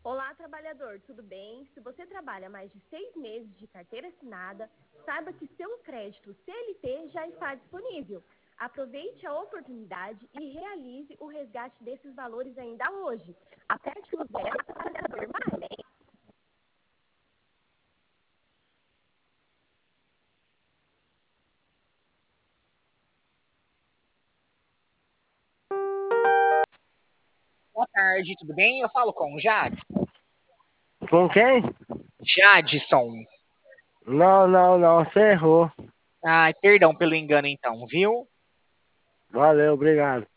Olá, trabalhador, tudo bem? Se você trabalha mais de 6 meses de carteira assinada, saiba que seu crédito CLT já está disponível. Aproveite a oportunidade e realize o resgate desses valores ainda hoje. Aperte o zero, trabalhador mais. Boa tarde, tudo bem? Eu falo com o Jadson. Com quem? Jadson. Não, você errou. Ai, perdão pelo engano então, viu? Valeu, obrigado.